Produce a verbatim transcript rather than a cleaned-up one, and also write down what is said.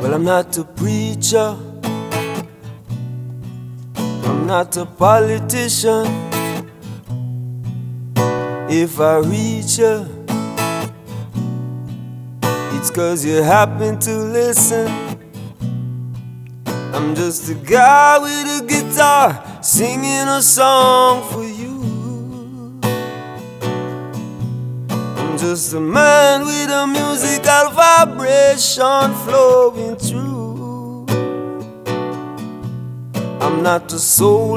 Well, I'm not a preacher, I'm not a politician. If I reach you, it's 'cause you happen to listen. I'm just a guy with a guitar singing a song for you. I'm just a man with a musical vibration flowing through. I'm not a soul